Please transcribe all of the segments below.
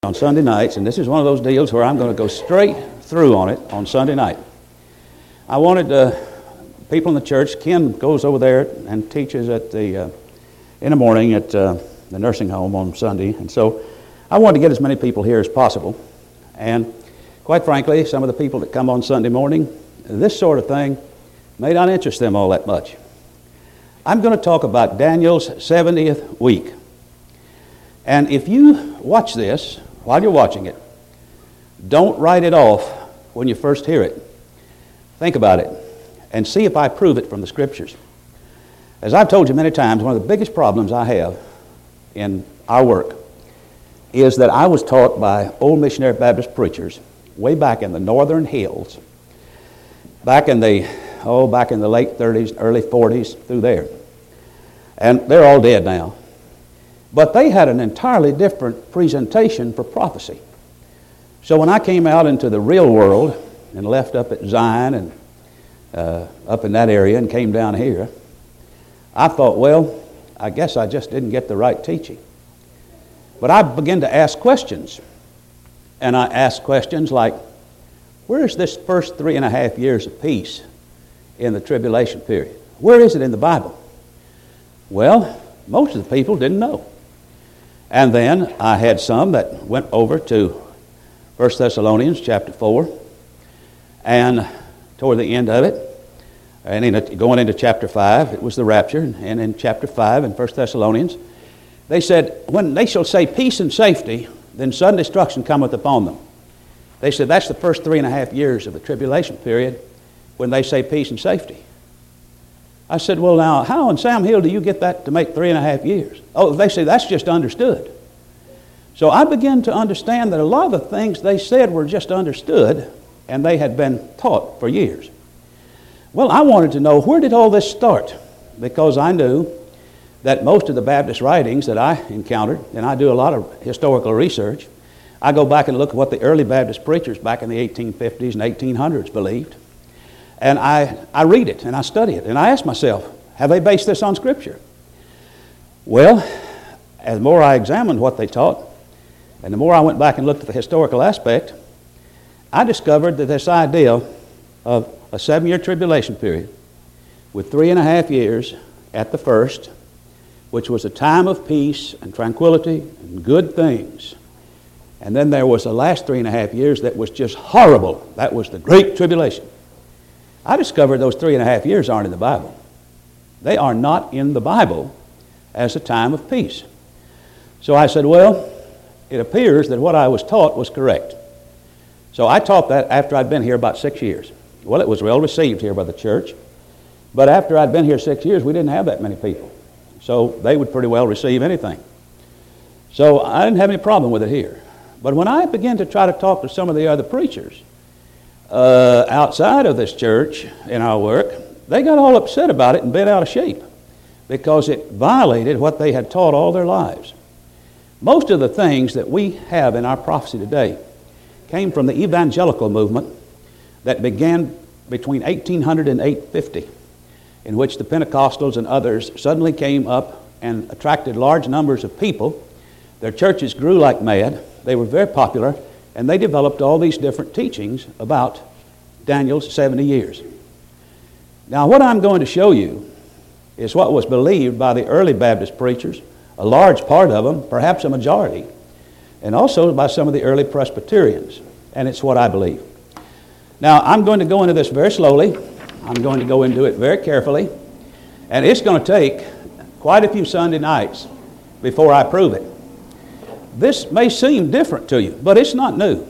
on Sunday nights, and this is one of those deals where I'm going to go straight through on it on Sunday night. I wanted people in the church. Ken goes over there and teaches at in the morning at the nursing home on Sunday, and so I wanted to get as many people here as possible. And quite frankly, some of the people that come on Sunday morning, this sort of thing may not interest them all that much. I'm going to talk about Daniel's 70th week. And if you watch this, while you're watching it, don't write it off when you first hear it. Think about it and see if I prove it from the Scriptures. As I've told you many times, one of the biggest problems I have in our work is that I was taught by old missionary Baptist preachers way back in the northern hills, back in the late 30s, early 40s, through there. And they're all dead now. But they had an entirely different presentation for prophecy. So when I came out into the real world and left up at Zion and up in that area and came down here, I thought, well, I guess I just didn't get the right teaching. But I began to ask questions. And I asked questions like, where is this first 3.5 years of peace in the tribulation period? Where is it in the Bible? Well, most of the people didn't know. And then I had some that went over to 1 Thessalonians chapter 4, and toward the end of it, and going into chapter 5, it was the rapture, and in chapter 5 in 1 Thessalonians, they said, when they shall say peace and safety, then sudden destruction cometh upon them. They said that's the first 3.5 years of the tribulation period when they say peace and safety. I said, well, now, how in Sam Hill do you get that to make 3.5 years? Oh, they say that's just understood. So I began to understand that a lot of the things they said were just understood, and they had been taught for years. Well, I wanted to know, where did all this start? Because I knew that most of the Baptist writings that I encountered, and I do a lot of historical research, I go back and look at what the early Baptist preachers back in the 1850s and 1800s believed. And I read it and I study it and I ask myself, have they based this on Scripture? Well, as more I examined what they taught, and the more I went back and looked at the historical aspect, I discovered that this idea of a 7-year tribulation period with 3.5 years at the first, which was a time of peace and tranquility and good things, and then there was the last 3.5 years that was just horrible. That was the Great Tribulation. I discovered those 3.5 years aren't in the Bible. They are not in the Bible as a time of peace. So I said, well, it appears that what I was taught was correct. So I taught that after I'd been here about 6 years. Well, it was well received here by the church. But after I'd been here 6 years, we didn't have that many people. So they would pretty well receive anything. So I didn't have any problem with it here. But when I began to try to talk to some of the other preachers outside of this church in our work, they got all upset about it and bent out of shape because it violated what they had taught all their lives. Most of the things that we have in our prophecy today came from the evangelical movement that began between 1800 and 850, in which the Pentecostals and others suddenly came up and attracted large numbers of people. Their churches grew like mad. They were very popular, and they developed all these different teachings about Daniel's 70 years. Now, what I'm going to show you is what was believed by the early Baptist preachers, a large part of them, perhaps a majority, and also by some of the early Presbyterians, and it's what I believe. Now, I'm going to go into this very slowly. I'm going to go into it very carefully, and it's going to take quite a few Sunday nights before I prove it. This may seem different to you, but it's not new.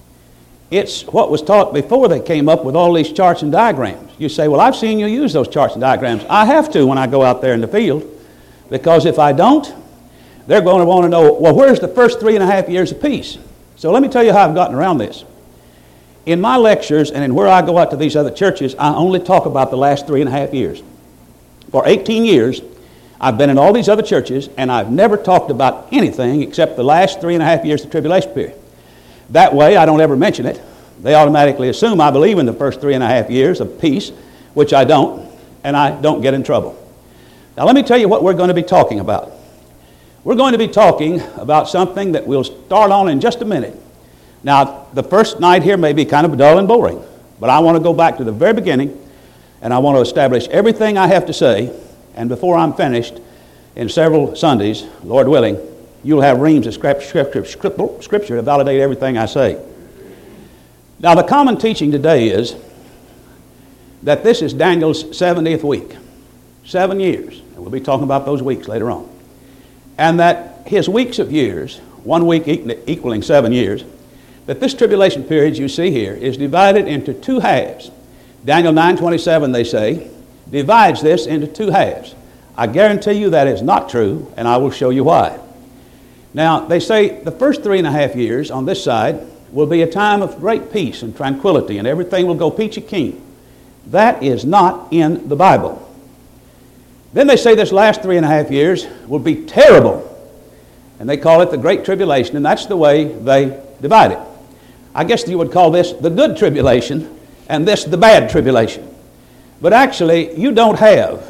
It's what was taught before they came up with all these charts and diagrams. You say, well, I've seen you use those charts and diagrams. I have to when I go out there in the field, because if I don't, they're going to want to know, well, where's the first 3.5 years of peace? So let me tell you how I've gotten around this. In my lectures and in where I go out to these other churches, I only talk about the last 3.5 years. For 18 years, I've been in all these other churches, and I've never talked about anything except the last 3.5 years of the tribulation period. That way, I don't ever mention it. They automatically assume I believe in the first 3.5 years of peace, which I don't, and I don't get in trouble. Now, let me tell you what we're going to be talking about. We're going to be talking about something that we'll start on in just a minute. Now, the first night here may be kind of dull and boring, but I want to go back to the very beginning, and I want to establish everything I have to say, and before I'm finished, in several Sundays, Lord willing, you'll have reams of scripture to validate everything I say. Now, the common teaching today is that this is Daniel's 70th week. 7 years. And we'll be talking about those weeks later on. And that his weeks of years, 1 week equaling 7 years, that this tribulation period you see here is divided into two halves. Daniel 9:27, they say, divides this into two halves. I guarantee you that is not true, and I will show you why. Now, they say the first 3.5 years on this side will be a time of great peace and tranquility, and everything will go peachy keen. That is not in the Bible. Then they say this last 3.5 years will be terrible, and they call it the Great Tribulation, and that's the way they divide it. I guess you would call this the good tribulation, and this the bad tribulation. But actually, you don't have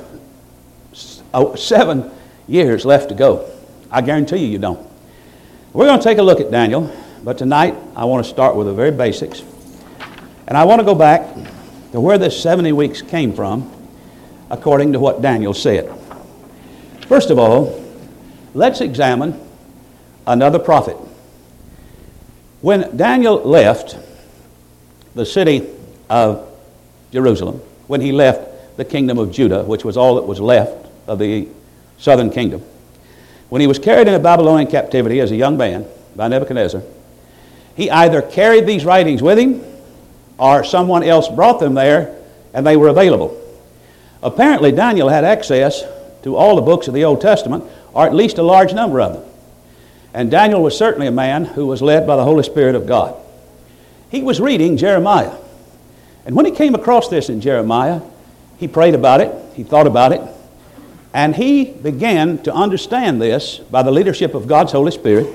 7 years left to go. I guarantee you don't. We're going to take a look at Daniel, but tonight I want to start with the very basics. And I want to go back to where this 70 weeks came from, according to what Daniel said. First of all, let's examine another prophet. When Daniel left the city of Jerusalem, when he left the kingdom of Judah, which was all that was left of the southern kingdom, when he was carried into Babylonian captivity as a young man by Nebuchadnezzar, he either carried these writings with him or someone else brought them there and they were available. Apparently, Daniel had access to all the books of the Old Testament, or at least a large number of them. And Daniel was certainly a man who was led by the Holy Spirit of God. He was reading Jeremiah. And when he came across this in Jeremiah, he prayed about it, he thought about it, and he began to understand this by the leadership of God's Holy Spirit,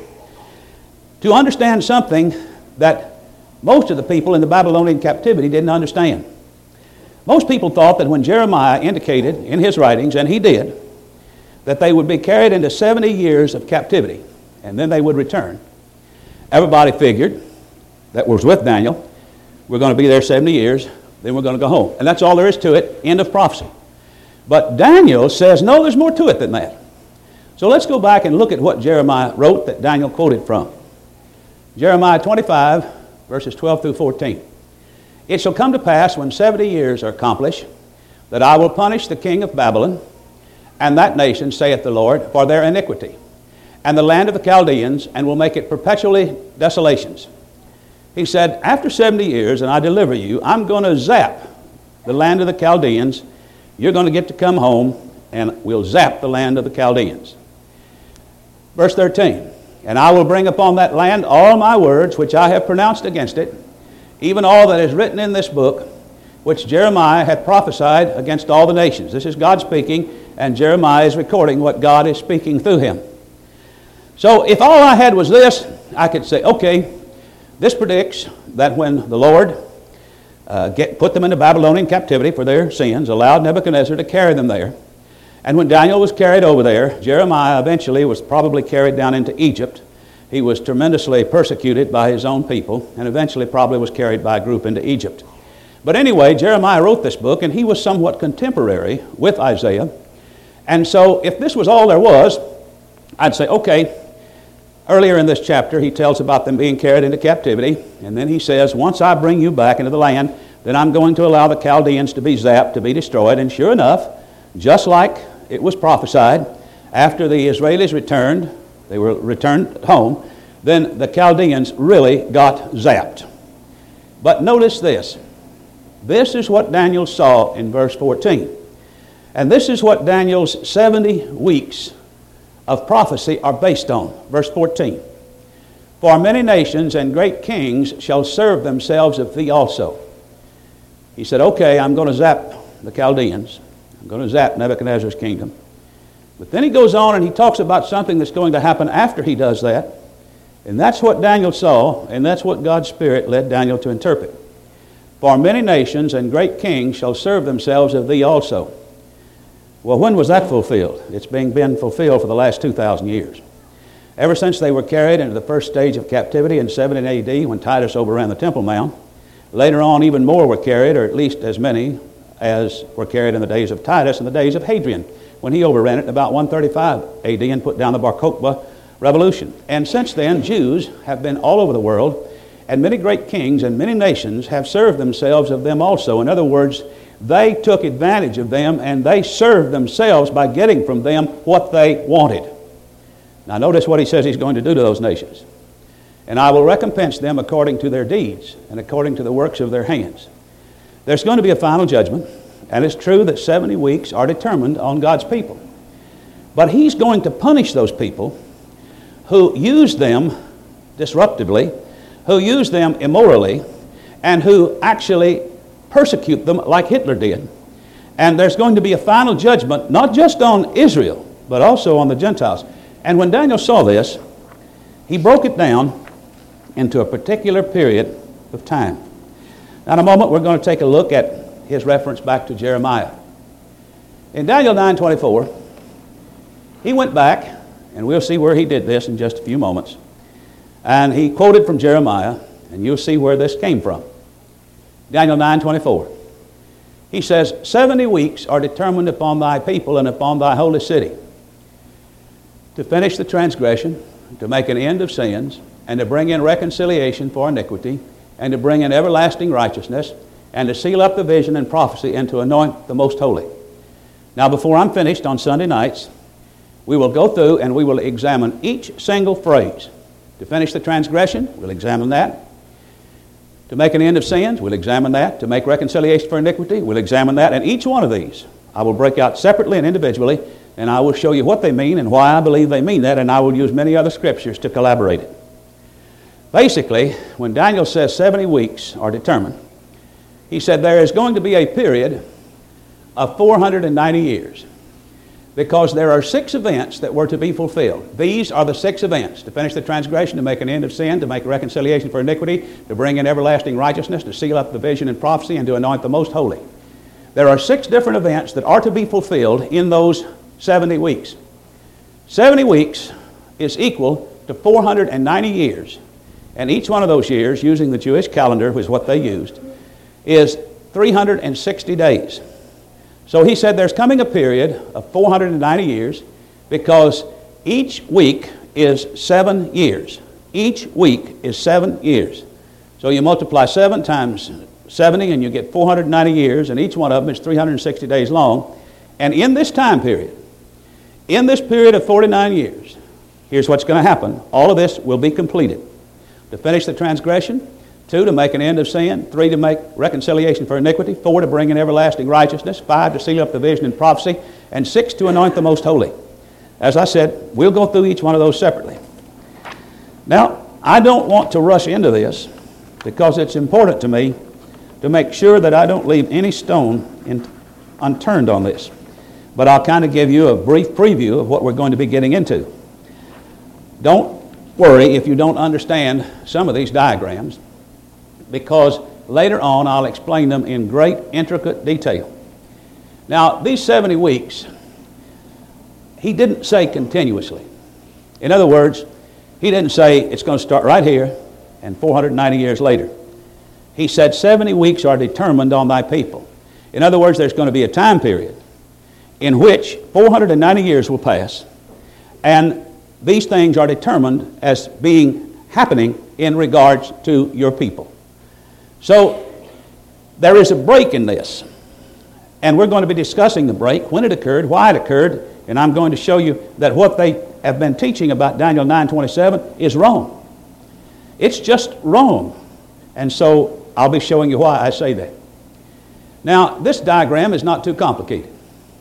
to understand something that most of the people in the Babylonian captivity didn't understand. Most people thought that when Jeremiah indicated in his writings, and he did, that they would be carried into 70 years of captivity, and then they would return. Everybody figured that was with Daniel, we're going to be there 70 years, then we're going to go home. And that's all there is to it, end of prophecy. But Daniel says, no, there's more to it than that. So let's go back and look at what Jeremiah wrote that Daniel quoted from. Jeremiah 25, verses 12 through 14. It shall come to pass when 70 years are accomplished, that I will punish the king of Babylon and that nation, saith the Lord, for their iniquity, and the land of the Chaldeans, and will make it perpetually desolations. He said, after 70 years, and I deliver you, I'm going to zap the land of the Chaldeans. You're going to get to come home, and we'll zap the land of the Chaldeans. Verse 13, and I will bring upon that land all my words which I have pronounced against it, even all that is written in this book, which Jeremiah hath prophesied against all the nations. This is God speaking, and Jeremiah is recording what God is speaking through him. So if all I had was this, I could say, okay, this predicts that when the Lord put them into Babylonian captivity for their sins, allowed Nebuchadnezzar to carry them there. And when Daniel was carried over there, Jeremiah eventually was probably carried down into Egypt. He was tremendously persecuted by his own people, and eventually probably was carried by a group into Egypt. But anyway, Jeremiah wrote this book, and he was somewhat contemporary with Isaiah. And so if this was all there was, I'd say, okay, earlier in this chapter, he tells about them being carried into captivity, and then he says, once I bring you back into the land, then I'm going to allow the Chaldeans to be zapped, to be destroyed. And sure enough, just like it was prophesied, after the Israelis returned, they were returned home, then the Chaldeans really got zapped. But notice this. This is what Daniel saw in verse 14. And this is what Daniel's 70 weeks of prophecy are based on. Verse 14. For many nations and great kings shall serve themselves of thee also. He said, okay, I'm going to zap the Chaldeans. I'm going to zap Nebuchadnezzar's kingdom. But then he goes on and he talks about something that's going to happen after he does that. And that's what Daniel saw, and that's what God's Spirit led Daniel to interpret. For many nations and great kings shall serve themselves of thee also. Well, when was that fulfilled? It's been fulfilled for the last 2,000 years. ever since they were carried into the first stage of captivity in 70 AD when Titus overran the Temple Mount. Later on, even more were carried, or at least as many as were carried in the days of Titus and the days of Hadrian, when he overran it in about 135 AD and put down the Bar Kokhba revolution. And since then, Jews have been all over the world, and many great kings and many nations have served themselves of them also. In other words, they took advantage of them, and they served themselves by getting from them what they wanted. Now notice what he says he's going to do to those nations. And I will recompense them according to their deeds and according to the works of their hands. There's going to be a final judgment, and it's true that 70 weeks are determined on God's people. But he's going to punish those people who use them disruptively, who use them immorally, and who actually persecute them like Hitler did. And there's going to be a final judgment, not just on Israel, but also on the Gentiles. And when Daniel saw this, he broke it down into a particular period of time. Now, in a moment, we're going to take a look at his reference back to Jeremiah. In Daniel 9:24, he went back, and we'll see where he did this in just a few moments. And he quoted from Jeremiah, and you'll see where this came from. Daniel 9:24. He says, 70 weeks are determined upon thy people and upon thy holy city, to finish the transgression, to make an end of sins, and to bring in reconciliation for iniquity, and to bring in everlasting righteousness, and to seal up the vision and prophecy, and to anoint the most holy. Now, before I'm finished on Sunday nights, we will go through and we will examine each single phrase. To finish the transgression, we'll examine that. To make an end of sins, we'll examine that. To make reconciliation for iniquity, we'll examine that. And each one of these I will break out separately and individually, and I will show you what they mean and why I believe they mean that, and I will use many other scriptures to collaborate it. Basically, when Daniel says 70 weeks are determined, he said there is going to be a period of 490 years, because there are 6 events that were to be fulfilled. These are the 6 events: to finish the transgression, to make an end of sin, to make reconciliation for iniquity, to bring in everlasting righteousness, to seal up the vision and prophecy, and to anoint the most holy. There are 6 different events that are to be fulfilled in those 70 weeks. 70 weeks is equal to 490 years. And each one of those years, using the Jewish calendar, which is what they used, is 360 days. So he said there's coming a period of 490 years, because each week is 7 years. Each week is 7 years. So you multiply 7 times 70 and you get 490 years, and each one of them is 360 days long. And in this time period, in this period of 49 years, here's what's going to happen. All of this will be completed. To finish the transgression, 2, to make an end of sin, 3, to make reconciliation for iniquity, 4, to bring in everlasting righteousness, 5, to seal up the vision and prophecy, and 6, to anoint the most holy. As I said, we'll go through each one of those separately. Now, I don't want to rush into this, because it's important to me to make sure that I don't leave any stone unturned on this. But I'll kind of give you a brief preview of what we're going to be getting into. Don't worry if you don't understand some of these diagrams, because later on I'll explain them in great intricate detail. Now, these 70 weeks, he didn't say continuously. In other words, he didn't say it's going to start right here and 490 years later. He said 70 weeks are determined on thy people. In other words, there's going to be a time period in which 490 years will pass, and these things are determined as being happening in regards to your people. So there is a break in this, and we're going to be discussing the break, when it occurred, why it occurred, and I'm going to show you that what they have been teaching about Daniel 9:27 is wrong. It's just wrong. And so I'll be showing you why I say that. Now, this diagram is not too complicated.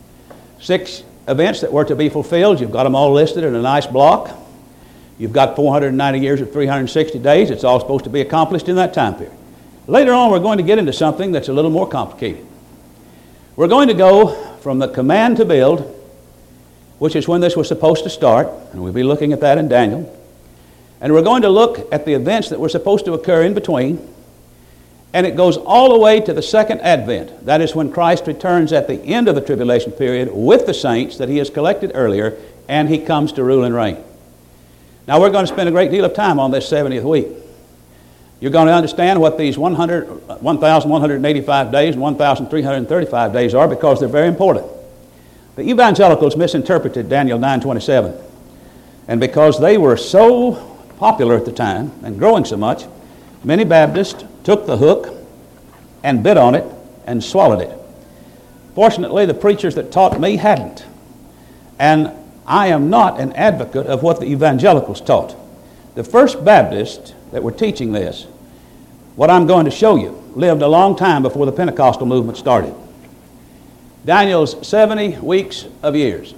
6 events that were to be fulfilled. You've got them all listed in a nice block. You've got 490 years of 360 days. It's all supposed to be accomplished in that time period. Later on, we're going to get into something that's a little more complicated. We're going to go from the command to build, which is when this was supposed to start, and we'll be looking at that in Daniel. And we're going to look at the events that were supposed to occur in between, and it goes all the way to the second advent. That is when Christ returns at the end of the tribulation period with the saints that he has collected earlier, and he comes to rule and reign. Now we're going to spend a great deal of time on this 70th week. You're going to understand what these 1,185 days and 1,335 days are because they're very important. The evangelicals misinterpreted Daniel 9:27. And because they were so popular at the time and growing so much, many Baptists took the hook and bit on it and swallowed it. Fortunately, the preachers that taught me hadn't. And I am not an advocate of what the evangelicals taught. The first Baptists that were teaching this, what I'm going to show you, lived a long time before the Pentecostal movement started. Daniel's 70 weeks of years.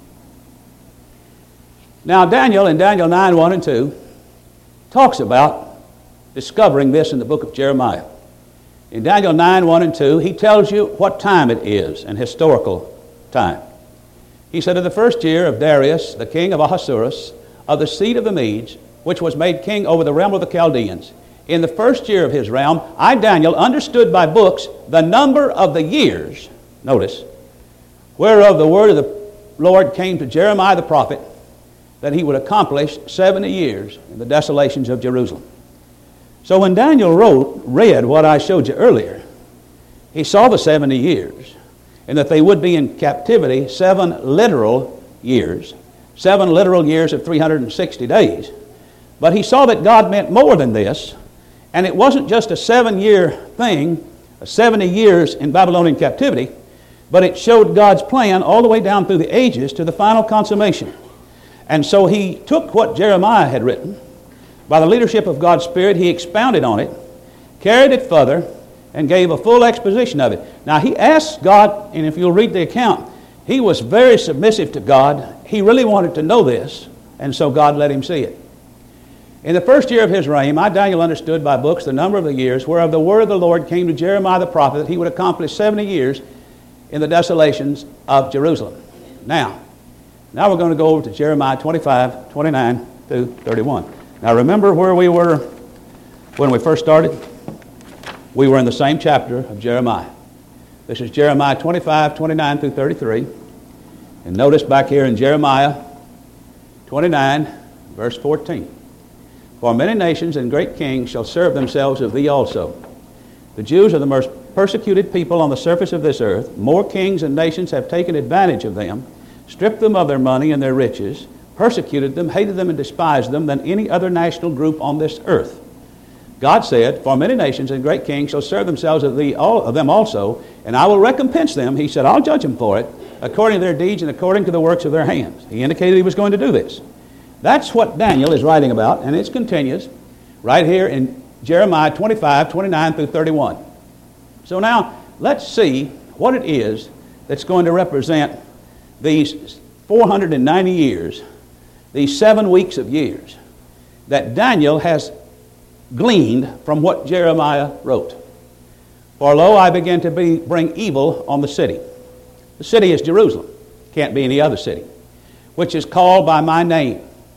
Now Daniel in Daniel 9:1 and 2 talks about discovering this in the book of Jeremiah. In Daniel 9:1 and 2, he tells you what time it is, an historical time. He said, "In the first year of Darius, the king of Ahasuerus, of the seed of the Medes, which was made king over the realm of the Chaldeans, in the first year of his realm, I, Daniel, understood by books the number of the years," notice, "whereof the word of the Lord came to Jeremiah the prophet, that he would accomplish 70 years in the desolations of Jerusalem." So when Daniel read what I showed you earlier, he saw the 70 years, and that they would be in captivity 7 literal years of 360 days. But he saw that God meant more than this, and it wasn't just a 7-year thing, 70 years in Babylonian captivity, but it showed God's plan all the way down through the ages to the final consummation. And so he took what Jeremiah had written. By the leadership of God's Spirit, he expounded on it, carried it further, and gave a full exposition of it. Now, he asked God, and if you'll read the account, he was very submissive to God. He really wanted to know this, and so God let him see it. "In the first year of his reign, I, Daniel, understood by books the number of the years, whereof the word of the Lord came to Jeremiah the prophet, that he would accomplish 70 years in the desolations of Jerusalem." Now we're going to go over to Jeremiah 25:29 through 31. Now remember where we were when we first started? We were in the same chapter of Jeremiah. This is Jeremiah 25:29 through 33. And notice back here in Jeremiah 29, verse 14. "For many nations and great kings shall serve themselves of thee also. The Jews are the most persecuted people on the surface of this earth. More kings and nations have taken advantage of them, stripped them of their money and their riches, persecuted them, hated them, and despised them than any other national group on this earth." God said, "For many nations and great kings shall serve themselves of them also, and I will recompense them." He said, "I'll judge them for it, according to their deeds and according to the works of their hands." He indicated he was going to do this. That's what Daniel is writing about, and it continues right here in Jeremiah 25:29 through 31. So now, let's see what it is that's going to represent these 490 years, these 7 weeks of years, that Daniel has gleaned from what Jeremiah wrote. "For lo, I begin to bring evil on the city." The city is Jerusalem. Can't be any other city. "Which is called by my name.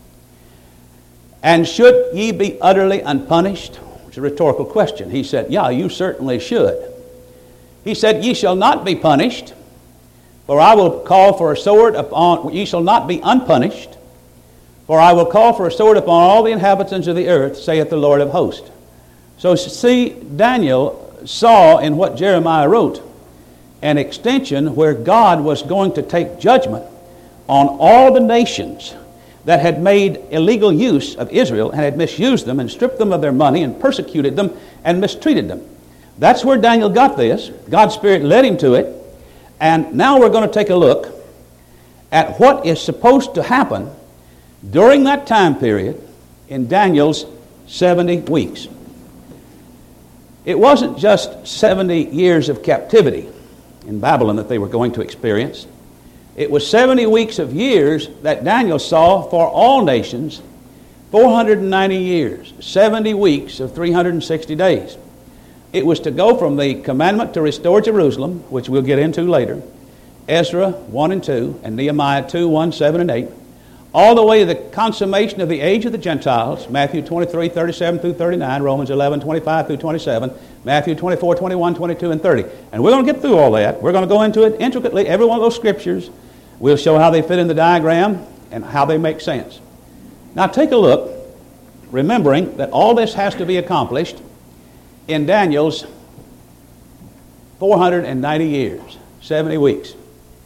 And should ye be utterly unpunished?" It's a rhetorical question. He said, yeah, you certainly should. He said, "Ye shall not be punished, for I will call for a sword upon..." Ye shall not be unpunished, "for I will call for a sword upon all the inhabitants of the earth, saith the Lord of hosts." So see, Daniel saw in what Jeremiah wrote an extension where God was going to take judgment on all the nations that had made illegal use of Israel and had misused them and stripped them of their money and persecuted them and mistreated them. That's where Daniel got this. God's Spirit led him to it. And now we're going to take a look at what is supposed to happen during that time period in Daniel's 70 weeks. It wasn't just 70 years of captivity in Babylon that they were going to experience. It was 70 weeks of years that Daniel saw for all nations, 490 years, 70 weeks of 360 days. It was to go from the commandment to restore Jerusalem, which we'll get into later, Ezra 1 and 2, and Nehemiah 2, 1, 7, and 8, all the way to the consummation of the age of the Gentiles, Matthew 23, 37 through 39, Romans 11, 25 through 27, Matthew 24, 21, 22, and 30. And we're going to get through all that. We're going to go into it intricately, every one of those scriptures. We'll show how they fit in the diagram and how they make sense. Now take a look, remembering that all this has to be accomplished in Daniel's 490 years, 70 weeks.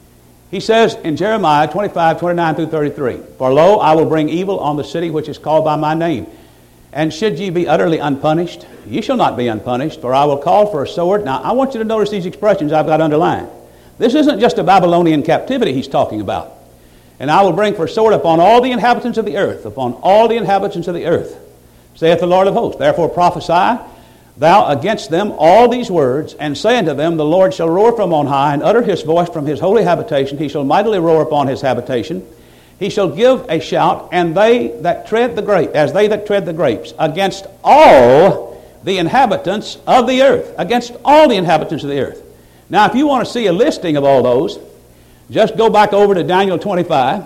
He says in Jeremiah 25, 29 through 33, "For lo, I will bring evil on the city which is called by my name. And should ye be utterly unpunished, ye shall not be unpunished, for I will call for a sword." Now, I want you to notice these expressions I've got underlined. This isn't just a Babylonian captivity he's talking about. "And I will bring for a sword upon all the inhabitants of the earth, upon all the inhabitants of the earth, saith the Lord of hosts. Therefore prophesy thou against them all these words, and say unto them, The Lord shall roar from on high, and utter his voice from his holy habitation. He shall mightily roar upon his habitation. He shall give a shout, and they that tread the grapes, as they that tread the grapes, against all the inhabitants of the earth." Against all the inhabitants of the earth. Now, if you want to see a listing of all those, just go back over to Daniel 25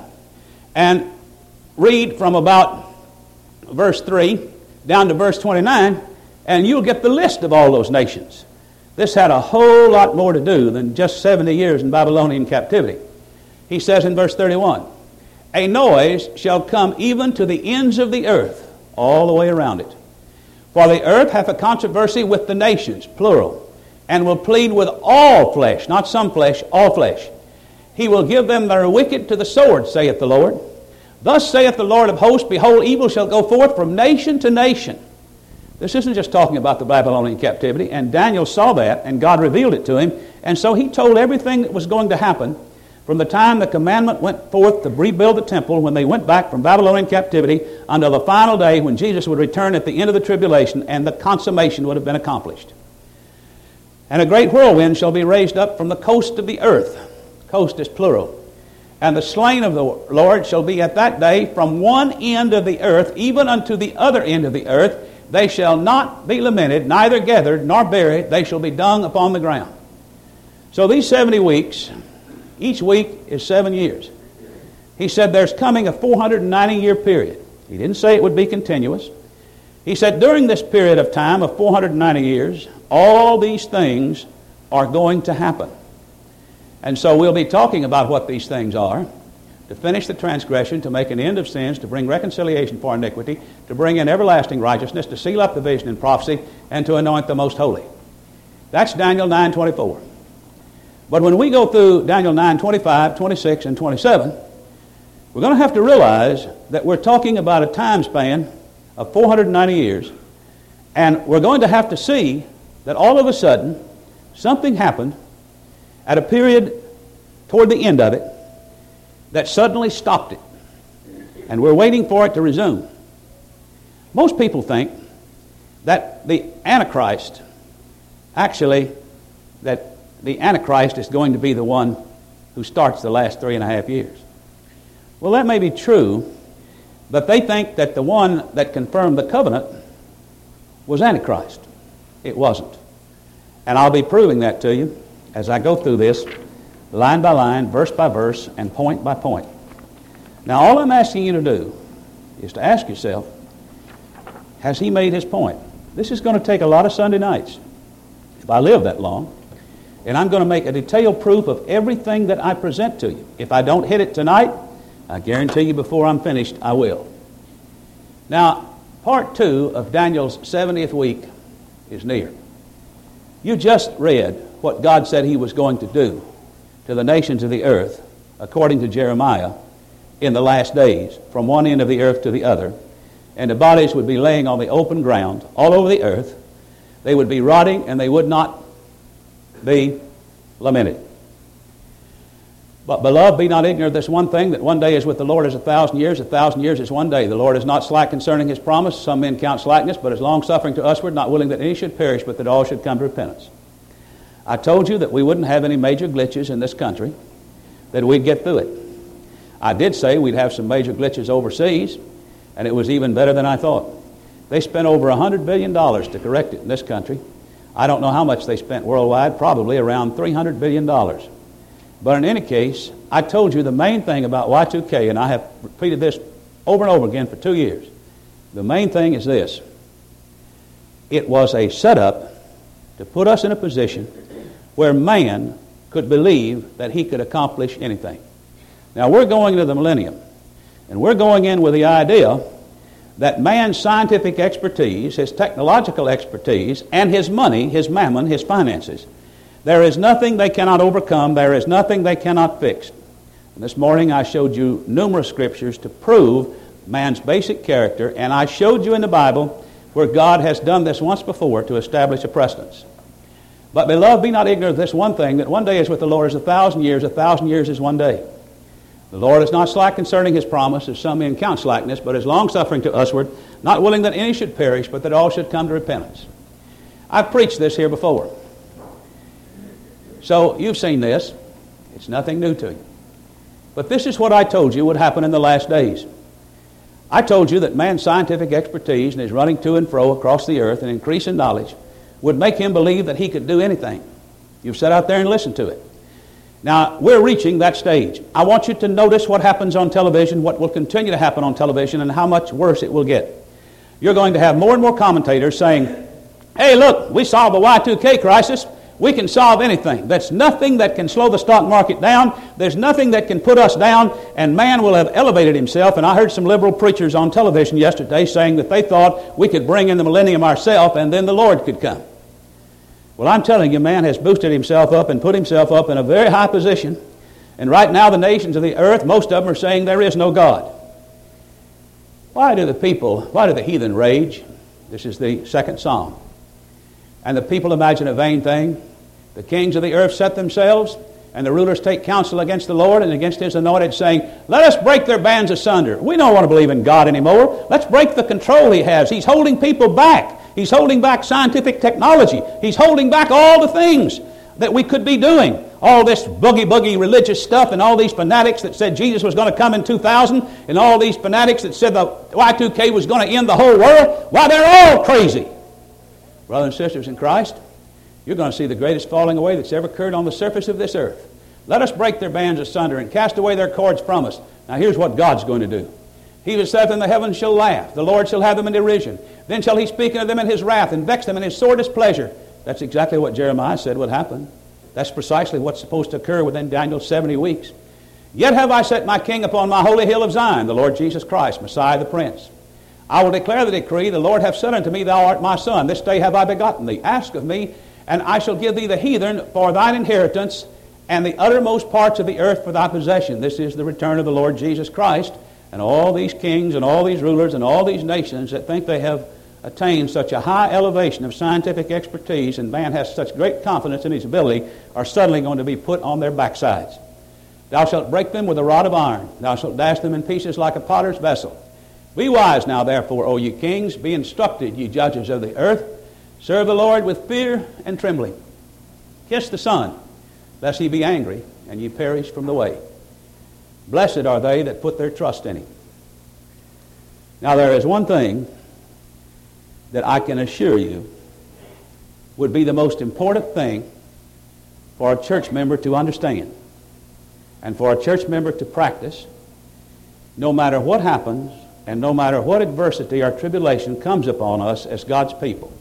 and read from about verse 3 down to verse 29, and you'll get the list of all those nations. This had a whole lot more to do than just 70 years in Babylonian captivity. He says in verse 31, "A noise shall come even to the ends of the earth," all the way around it. "For the earth hath a controversy with the nations," plural, "and will plead with all flesh," not some flesh, all flesh. "He will give them that are wicked to the sword, saith the Lord. Thus saith the Lord of hosts, Behold, evil shall go forth from nation to nation." This isn't just talking about the Babylonian captivity, and Daniel saw that, and God revealed it to him, and so he told everything that was going to happen from the time the commandment went forth to rebuild the temple, when they went back from Babylonian captivity, until the final day when Jesus would return at the end of the tribulation, and the consummation would have been accomplished. "And a great whirlwind shall be raised up from the coast of the earth." Coast is plural. "And the slain of the Lord shall be at that day from one end of the earth even unto the other end of the earth. They shall not be lamented, neither gathered nor buried. They shall be dung upon the ground." So these 70 weeks, each week is 7 years. He said there's coming a 490-year period. He didn't say it would be continuous. He said during this period of time of 490 years, all these things are going to happen. And so we'll be talking about what these things are: to finish the transgression, to make an end of sins, to bring reconciliation for iniquity, to bring in everlasting righteousness, to seal up the vision and prophecy, and to anoint the most holy. That's Daniel 9:24. But when we go through Daniel 9:25, 26, and 27, we're going to have to realize that we're talking about a time span of 490 years, and we're going to have to see that all of a sudden something happened at a period toward the end of it that suddenly stopped it, and we're waiting for it to resume. Most people think that the Antichrist is going to be the one who starts the last 3.5 years. Well, that may be true, but they think that the one that confirmed the covenant was Antichrist. It wasn't. And I'll be proving that to you as I go through this, line by line, verse by verse, and point by point. Now, all I'm asking you to do is to ask yourself, has he made his point? This is going to take a lot of Sunday nights, if I live that long, and I'm going to make a detailed proof of everything that I present to you. If I don't hit it tonight, I guarantee you before I'm finished, I will. Now, part 2 of Daniel's 70th week is near. You just read what God said he was going to do to the nations of the earth, according to Jeremiah, in the last days, from one end of the earth to the other. And the bodies would be laying on the open ground all over the earth. They would be rotting, and they would not be lamented. But, beloved, be not ignorant of this one thing, that one day is with the Lord as 1,000 years, 1,000 years is one day. The Lord is not slack concerning his promise. Some men count slackness, but is long-suffering to usward, not willing that any should perish, but that all should come to repentance. I told you that we wouldn't have any major glitches in this country, that we'd get through it. I did say we'd have some major glitches overseas, and it was even better than I thought. They spent over $100 billion to correct it in this country. I don't know how much they spent worldwide, probably around $300 billion. But in any case, I told you the main thing about Y2K, and I have repeated this over and over again for 2 years. The main thing is this. It was a setup to put us in a position where man could believe that he could accomplish anything. Now, we're going into the millennium. And we're going in with the idea that man's scientific expertise, his technological expertise, and his money, his mammon, his finances, there is nothing they cannot overcome. There is nothing they cannot fix. And this morning I showed you numerous scriptures to prove man's basic character, and I showed you in the Bible where God has done this once before to establish a precedence. But, beloved, be not ignorant of this one thing, that one day is with the Lord as 1,000 years, 1,000 years is one day. The Lord is not slack concerning his promise, as some men count slackness, but is longsuffering to usward, not willing that any should perish, but that all should come to repentance. I've preached this here before. So you've seen this. It's nothing new to you. But this is what I told you would happen in the last days. I told you that man's scientific expertise and his running to and fro across the earth and increase in knowledge would make him believe that he could do anything. You've sat out there and listened to it. Now, we're reaching that stage. I want you to notice what happens on television, what will continue to happen on television, and how much worse it will get. You're going to have more and more commentators saying, hey, look, we solved the Y2K crisis. We can solve anything. There's nothing that can slow the stock market down. There's nothing that can put us down, and man will have elevated himself. And I heard some liberal preachers on television yesterday saying that they thought we could bring in the millennium ourselves and then the Lord could come. Well, I'm telling you, man has boosted himself up and put himself up in a very high position. And right now the nations of the earth, most of them are saying there is no God. Why do the heathen rage? This is the second psalm. And the people imagine a vain thing. The kings of the earth set themselves, and the rulers take counsel against the Lord and against his anointed, saying, let us break their bands asunder. We don't want to believe in God anymore. Let's break the control he has. He's holding people back. He's holding back scientific technology. He's holding back all the things that we could be doing. All this boogie religious stuff, and all these fanatics that said Jesus was going to come in 2000, and all these fanatics that said the Y2K was going to end the whole world. Why, they're all crazy. Brothers and sisters in Christ, you're going to see the greatest falling away that's ever occurred on the surface of this earth. Let us break their bands asunder and cast away their cords from us. Now here's what God's going to do. He that saith in the heavens shall laugh. The Lord shall have them in derision. Then shall he speak unto them in his wrath, and vex them in his sore displeasure. That's exactly what Jeremiah said would happen. That's precisely what's supposed to occur within Daniel's 70 weeks. Yet have I set my king upon my holy hill of Zion, the Lord Jesus Christ, Messiah the Prince. I will declare the decree, the Lord hath said unto me, thou art my son. This day have I begotten thee. Ask of me, and I shall give thee the heathen for thine inheritance, and the uttermost parts of the earth for thy possession. This is the return of the Lord Jesus Christ. And all these kings and all these rulers and all these nations that think they have attained such a high elevation of scientific expertise, and man has such great confidence in his ability, are suddenly going to be put on their backsides. Thou shalt break them with a rod of iron. Thou shalt dash them in pieces like a potter's vessel. Be wise now, therefore, O ye kings. Be instructed, ye judges of the earth. Serve the Lord with fear and trembling. Kiss the Son, lest he be angry, and ye perish from the way. Blessed are they that put their trust in him. Now there is one thing that I can assure you would be the most important thing for a church member to understand and for a church member to practice, no matter what happens and no matter what adversity or tribulation comes upon us as God's people.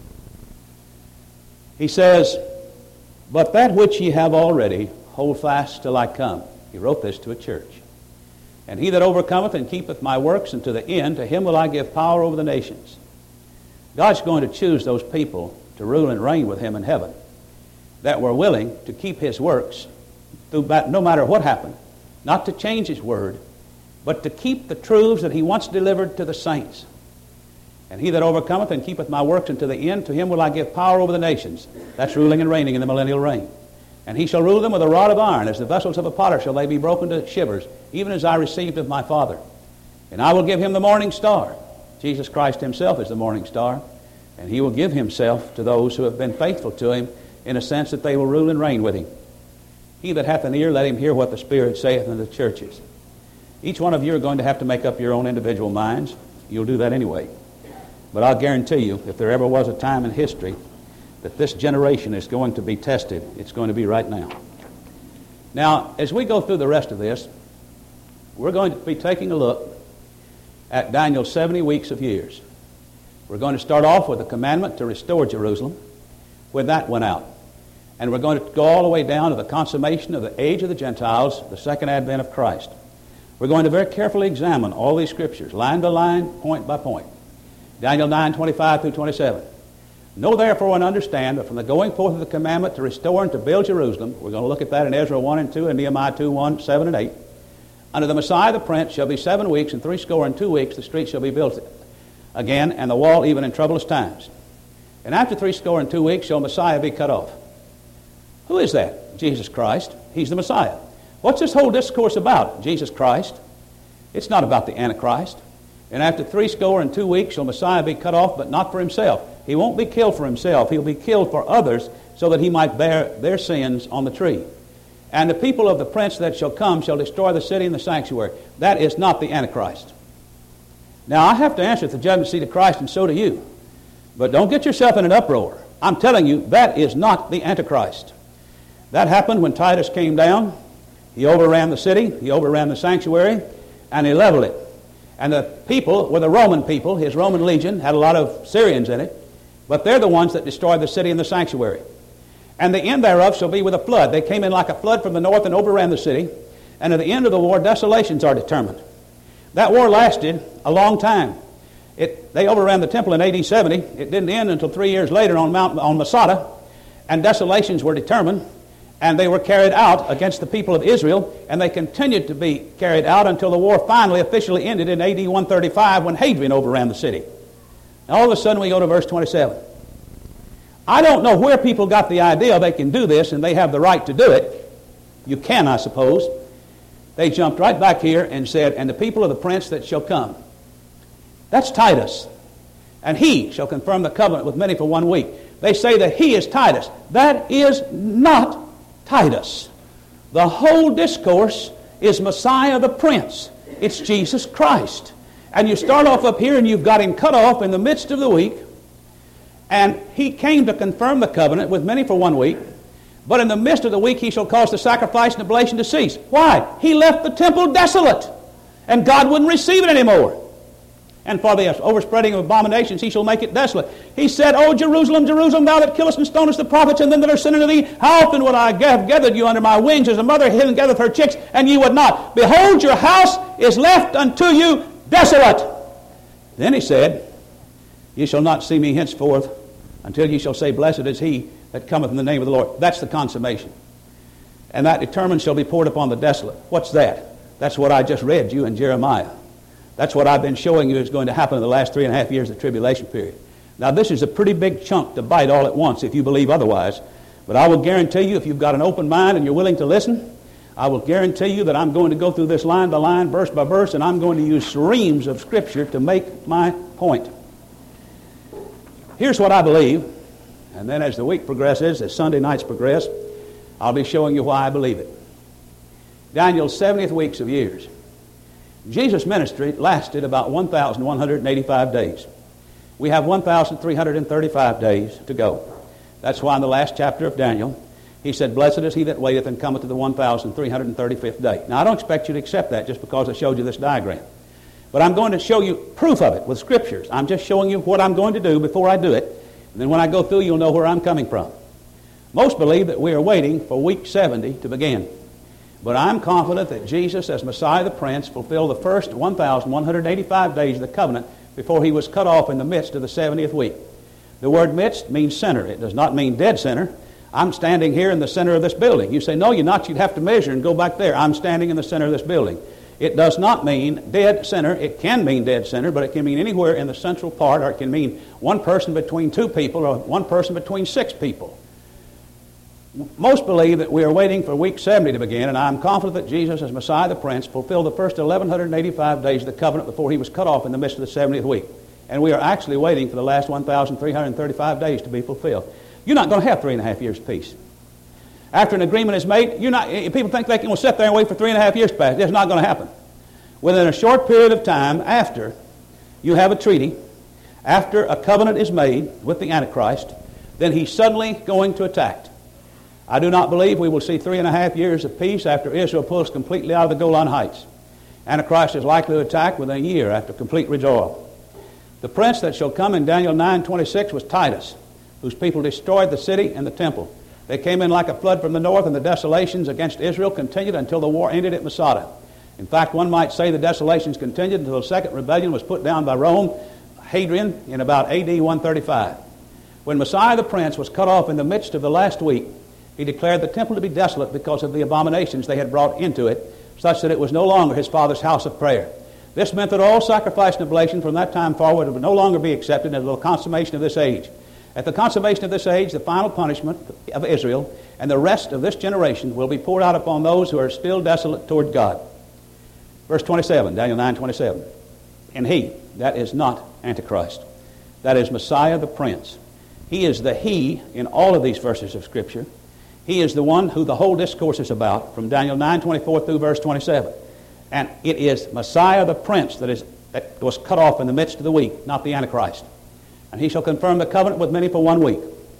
He says, but that which ye have already, hold fast till I come. He wrote this to a church. And he that overcometh and keepeth my works unto the end, to him will I give power over the nations. God's going to choose those people to rule and reign with him in heaven that were willing to keep his works no matter what happened, not to change his word, but to keep the truths that he once delivered to the saints. And he that overcometh and keepeth my works unto the end, to him will I give power over the nations. That's ruling and reigning in the millennial reign. And he shall rule them with a rod of iron. As the vessels of a potter shall they be broken to shivers, even as I received of my Father. And I will give him the morning star. Jesus Christ himself is the morning star. And he will give himself to those who have been faithful to him, in a sense that they will rule and reign with him. He that hath an ear, let him hear what the Spirit saith unto the churches. Each one of you are going to have to make up your own individual minds. You'll do that anyway. But I'll guarantee you, if there ever was a time in history that this generation is going to be tested, it's going to be right now. Now, as we go through the rest of this, we're going to be taking a look at Daniel's 70 weeks of years. We're going to start off with a commandment to restore Jerusalem when that went out. And we're going to go all the way down to the consummation of the age of the Gentiles, the second advent of Christ. We're going to very carefully examine all these scriptures, line by line, point by point. Daniel 9:25 through 27. Know therefore and understand that from the going forth of the commandment to restore and to build Jerusalem, we're going to look at that in Ezra 1 and 2 and Nehemiah 2, 1, 7 and 8. Under the Messiah the Prince shall be 7 weeks, and 62 weeks the street shall be built again, and the wall even in troublous times. And after 62 weeks shall Messiah be cut off. Who is that? Jesus Christ. He's the Messiah. What's this whole discourse about? Jesus Christ. It's not about the Antichrist. And after 62 weeks shall Messiah be cut off, but not for himself. He won't be killed for himself. He'll be killed for others so that he might bear their sins on the tree. And the people of the prince that shall come shall destroy the city and the sanctuary. That is not the Antichrist. Now, I have to answer at the judgment seat of Christ, and so do you. But don't get yourself in an uproar. I'm telling you, that is not the Antichrist. That happened when Titus came down. He overran the city, he overran the sanctuary, and he leveled it. And the people were the Roman people. His Roman legion had a lot of Syrians in it, but they're the ones that destroyed the city and the sanctuary. And the end thereof shall be with a flood. They came in like a flood from the north and overran the city, and at the end of the war, desolations are determined. That war lasted a long time. They overran the temple in AD 70. It didn't end until 3 years later on Masada, and desolations were determined, and they were carried out against the people of Israel, and they continued to be carried out until the war finally officially ended in AD 135 when Hadrian overran the city. And all of a sudden we go to verse 27. I don't know where people got the idea they can do this and they have the right to do it. You can, I suppose. They jumped right back here and said, and the people of the prince that shall come. That's Titus. And he shall confirm the covenant with many for 1 week. They say that he is Titus. That is not Titus. The whole discourse is Messiah the Prince. It's Jesus Christ. And you start off up here and you've got him cut off in the midst of the week. And he came to confirm the covenant with many for 1 week. But in the midst of the week he shall cause the sacrifice and oblation to cease. Why? He left the temple desolate. And God wouldn't receive it anymore. And for the overspreading of abominations he shall make it desolate. He said, O Jerusalem, Jerusalem, thou that killest and stonest the prophets and them that are sent unto thee, how often would I have gathered you under my wings as a mother hen gathereth her chicks, and ye would not. Behold, your house is left unto you desolate. Then he said, Ye shall not see me henceforth until ye shall say, Blessed is he that cometh in the name of the Lord. That's the consummation. And that determined shall be poured upon the desolate. What's that? That's what I just read you in Jeremiah. That's what I've been showing you is going to happen in the last 3.5 years of the tribulation period. Now, this is a pretty big chunk to bite all at once if you believe otherwise. But I will guarantee you, if you've got an open mind and you're willing to listen, I will guarantee you that I'm going to go through this line by line, verse by verse, and I'm going to use reams of Scripture to make my point. Here's what I believe, and then as the week progresses, as Sunday nights progress, I'll be showing you why I believe it. Daniel's 70th weeks of years. Jesus' ministry lasted about 1,185 days. We have 1,335 days to go. That's why in the last chapter of Daniel, he said, Blessed is he that waiteth and cometh to the 1,335th day. Now, I don't expect you to accept that just because I showed you this diagram. But I'm going to show you proof of it with Scriptures. I'm just showing you what I'm going to do before I do it. And then when I go through, you'll know where I'm coming from. Most believe that we are waiting for week 70 to begin. But I'm confident that Jesus, as Messiah the Prince, fulfilled the first 1,185 days of the covenant before he was cut off in the midst of the 70th week. The word midst means center. It does not mean dead center. I'm standing here in the center of this building. You say, no, you're not. You'd have to measure and go back there. I'm standing in the center of this building. It does not mean dead center. It can mean dead center, but it can mean anywhere in the central part, or it can mean one person between two people or one person between six people. Most believe that we are waiting for week 70 to begin, and I'm confident that Jesus, as Messiah the Prince, fulfilled the first 1,185 days of the covenant before he was cut off in the midst of the 70th week. And we are actually waiting for the last 1,335 days to be fulfilled. You're not going to have 3.5 years of peace. After an agreement is made, people think they can sit there and wait for 3.5 years to pass. It's not going to happen. Within a short period of time after you have a treaty, after a covenant is made with the Antichrist, then he's suddenly going to attack. I do not believe we will see 3.5 years of peace after Israel pulls completely out of the Golan Heights. Antichrist is likely to attack within a year after complete withdrawal. The prince that shall come in Daniel 9:26 was Titus, whose people destroyed the city and the temple. They came in like a flood from the north, and the desolations against Israel continued until the war ended at Masada. In fact, one might say the desolations continued until the second rebellion was put down by Rome, Hadrian, in about A.D. 135. When Messiah the Prince was cut off in the midst of the last week, he declared the temple to be desolate because of the abominations they had brought into it, such that it was no longer his Father's house of prayer. This meant that all sacrifice and oblation from that time forward would no longer be accepted until the consummation of this age. At the consummation of this age, the final punishment of Israel and the rest of this generation will be poured out upon those who are still desolate toward God. Verse 27, Daniel 9:27. And he, that is not Antichrist, that is Messiah the Prince. He is the he in all of these verses of Scripture. He is the one who the whole discourse is about, from Daniel 9:24 through verse 27. And it is Messiah the Prince that was cut off in the midst of the week, not the Antichrist. And he shall confirm the covenant with many for 1 week.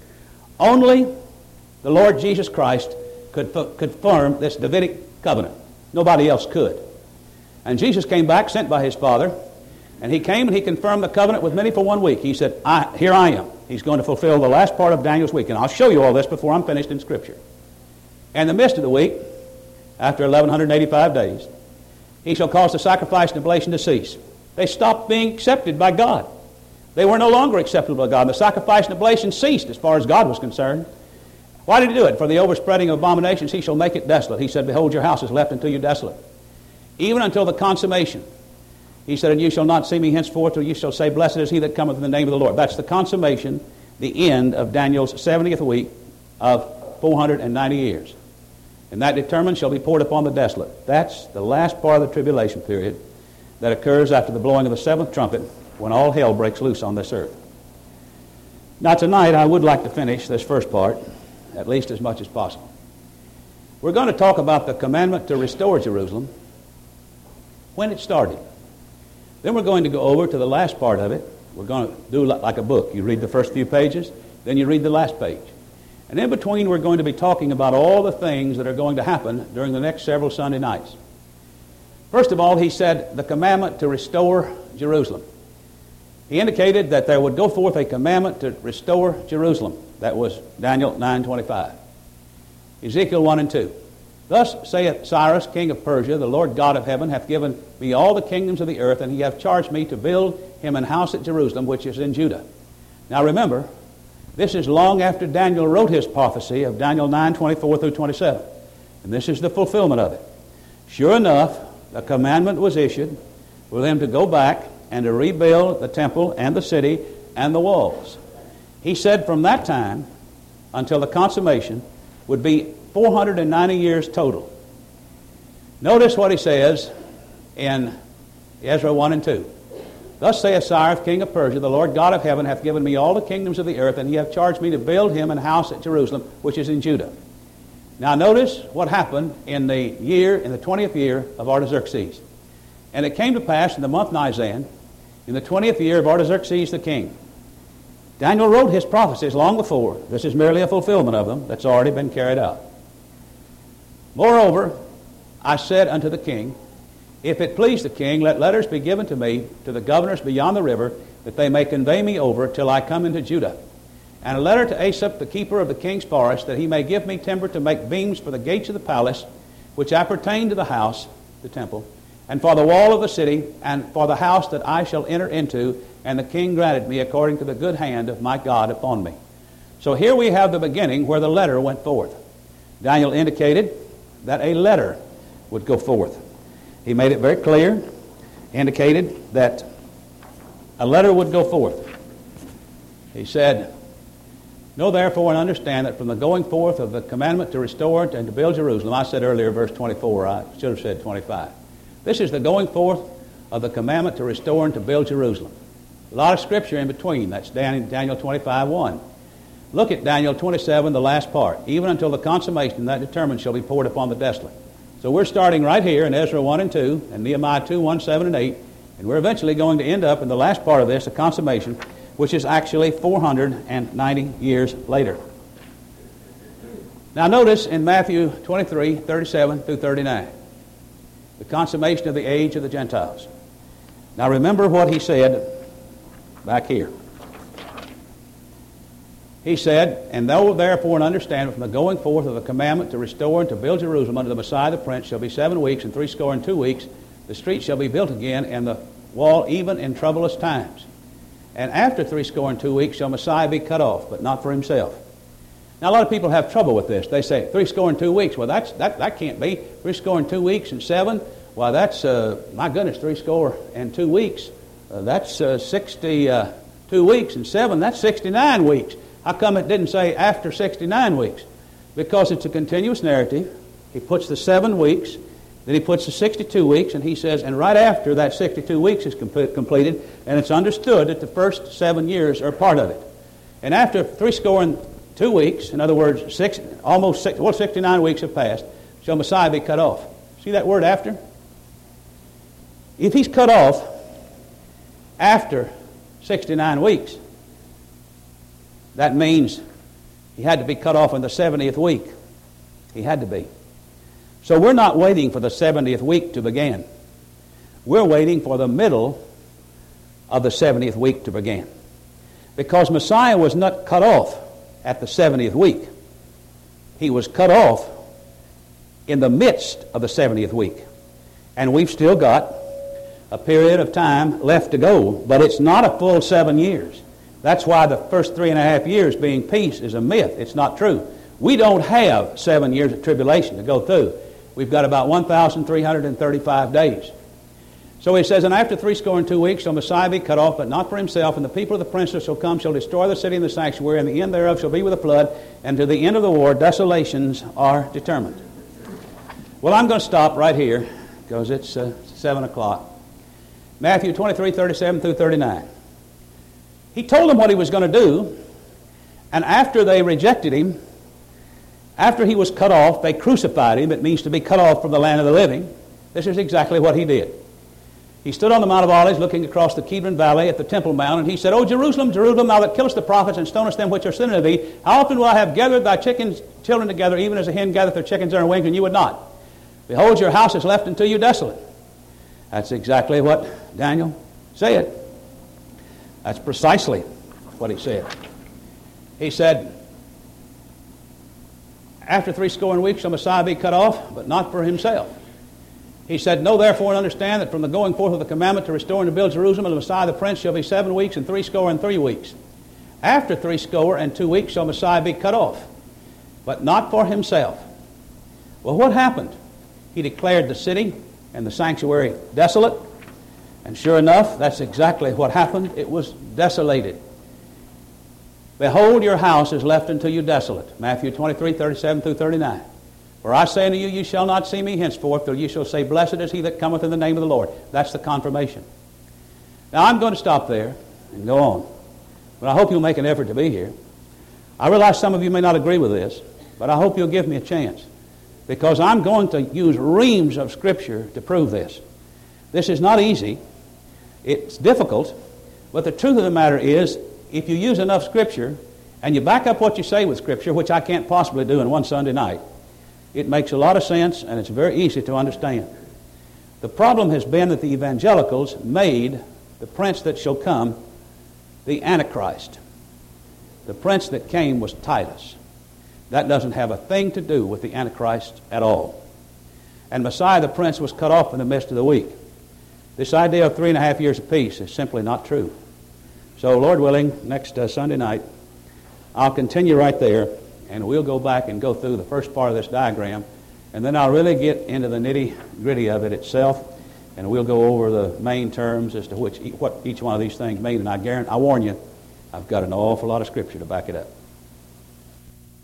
Only the Lord Jesus Christ could confirm this Davidic covenant. Nobody else could. And Jesus came back, sent by his Father, and he came and he confirmed the covenant with many for 1 week. He said, here I am. He's going to fulfill the last part of Daniel's week. And I'll show you all this before I'm finished in Scripture. In the midst of the week, after 1185 days, he shall cause the sacrifice and oblation to cease. They stopped being accepted by God. They were no longer acceptable by God. The sacrifice and oblation ceased as far as God was concerned. Why did he do it? For the overspreading of abominations, he shall make it desolate. He said, behold, your house is left until you desolate. Even until the consummation. He said, and you shall not see me henceforth, till you shall say, blessed is he that cometh in the name of the Lord. That's the consummation, the end of Daniel's 70th week of 490 years. And that determined shall be poured upon the desolate. That's the last part of the tribulation period that occurs after the blowing of the seventh trumpet, when all hell breaks loose on this earth. Now tonight I would like to finish this first part, at least as much as possible. We're going to talk about the commandment to restore Jerusalem, when it started. Then we're going to go over to the last part of it. We're going to do like a book. You read the first few pages, then you read the last page. And in between, we're going to be talking about all the things that are going to happen during the next several Sunday nights. First of all, he said the commandment to restore Jerusalem. He indicated that there would go forth a commandment to restore Jerusalem. That was Daniel 9:25. Ezekiel 1 and 2. Thus saith Cyrus, king of Persia, the Lord God of heaven hath given me all the kingdoms of the earth, and he hath charged me to build him an house at Jerusalem, which is in Judah. Now remember, this is long after Daniel wrote his prophecy of Daniel 9:24 through 27. And this is the fulfillment of it. Sure enough, a commandment was issued for them to go back and to rebuild the temple and the city and the walls. He said from that time until the consummation would be 490 years total. Notice what he says in Ezra 1 and 2. Thus saith Cyrus, king of Persia, the Lord God of heaven hath given me all the kingdoms of the earth, and he hath charged me to build him an house at Jerusalem, which is in Judah. Now notice what happened in the 20th year of Artaxerxes. And it came to pass in the month Nisan, in the 20th year of Artaxerxes the king. Daniel wrote his prophecies long before. This is merely a fulfillment of them that's already been carried out. Moreover, I said unto the king, if it please the king, let letters be given to me, to the governors beyond the river, that they may convey me over till I come into Judah. And a letter to Asaph, the keeper of the king's forest, that he may give me timber to make beams for the gates of the palace, which appertain to the house, the temple, and for the wall of the city, and for the house that I shall enter into. And the king granted me according to the good hand of my God upon me. So here we have the beginning where the letter went forth. Daniel indicated that a letter would go forth. He made it very clear, indicated that a letter would go forth. He said, know therefore and understand that from the going forth of the commandment to restore and to build Jerusalem, I said earlier verse 24, I should have said 25. This is the going forth of the commandment to restore and to build Jerusalem. A lot of scripture in between. That's Daniel 25:1. Look at Daniel 27, the last part. Even until the consummation that determined shall be poured upon the desolate. So we're starting right here in Ezra 1 and 2 and Nehemiah 2, 1, 7, and 8. And we're eventually going to end up in the last part of this, the consummation, which is actually 490 years later. Now notice in Matthew 23, 37 through 39, the consummation of the age of the Gentiles. Now remember what he said back here. He said, "And thou therefore and understand from the going forth of the commandment to restore and to build Jerusalem unto the Messiah the Prince shall be 7 weeks, and 62 weeks. The street shall be built again, and the wall even in troublous times. And after 62 weeks shall Messiah be cut off, but not for himself." Now a lot of people have trouble with this. They say 62 weeks. Well, that can't be 62 weeks and 7. Well, that's my goodness, 62 weeks. That's 62 weeks and 7. That's 69 weeks. How come it didn't say after 69 weeks? Because it's a continuous narrative. He puts the 7 weeks, then he puts the 62 weeks, and he says, and right after that 62 weeks is completed, and it's understood that the first 7 years are part of it. And after 62 weeks, in other words, 69 weeks have passed, shall Messiah be cut off. See that word after? If he's cut off after 69 weeks, that means he had to be cut off in the 70th week. He had to be. So we're not waiting for the 70th week to begin. We're waiting for the middle of the 70th week to begin. Because Messiah was not cut off at the 70th week. He was cut off in the midst of the 70th week. And we've still got a period of time left to go, but it's not a full 7 years. That's why the first 3.5 years being peace is a myth. It's not true. We don't have 7 years of tribulation to go through. We've got about 1,335 days. So he says, and after 62 weeks shall Messiah be cut off, but not for himself, and the people of the prince that shall come shall destroy the city and the sanctuary, and the end thereof shall be with a flood, and to the end of the war desolations are determined. Well, I'm going to stop right here because it's 7 o'clock. Matthew 23, 37 through 39. He told them what he was going to do, and after they rejected him, after he was cut off, they crucified him. It means to be cut off from the land of the living. This is exactly what he did. He stood on the Mount of Olives looking across the Kidron Valley at the Temple Mount, and he said, O Jerusalem, Jerusalem, thou that killest the prophets and stonest them which are sent unto thee, how often will I have gathered thy children together, even as a hen gathereth her chickens in her wings, and you would not? Behold, your house is left unto you desolate. That's exactly what Daniel said. That's precisely what he said. He said, after 62 weeks shall Messiah be cut off, but not for himself. He said, know therefore and understand that from the going forth of the commandment to restore and to build Jerusalem, and the Messiah the Prince shall be 7 weeks and 63 weeks. After 62 weeks shall Messiah be cut off, but not for himself. Well, what happened? He declared the city and the sanctuary desolate, and sure enough, that's exactly what happened. It was desolated. Behold, your house is left unto you desolate. Matthew 23, 37 through 39. For I say unto you, you shall not see me henceforth, till you shall say, blessed is he that cometh in the name of the Lord. That's the confirmation. Now, I'm going to stop there and go on. But I hope you'll make an effort to be here. I realize some of you may not agree with this, but I hope you'll give me a chance. Because I'm going to use reams of Scripture to prove this. This is not easy. It's difficult. But the truth of the matter is, if you use enough Scripture, and you back up what you say with Scripture, which I can't possibly do in one Sunday night, it makes a lot of sense, and it's very easy to understand. The problem has been that the evangelicals made the prince that shall come the Antichrist. The prince that came was Titus. That doesn't have a thing to do with the Antichrist at all. And Messiah the Prince was cut off in the midst of the week. This idea of 3.5 years of peace is simply not true. So, Lord willing, next Sunday night, I'll continue right there, and we'll go back and go through the first part of this diagram, and then I'll really get into the nitty-gritty of it itself, and we'll go over the main terms as to what each one of these things mean. And I warn you, I've got an awful lot of Scripture to back it up.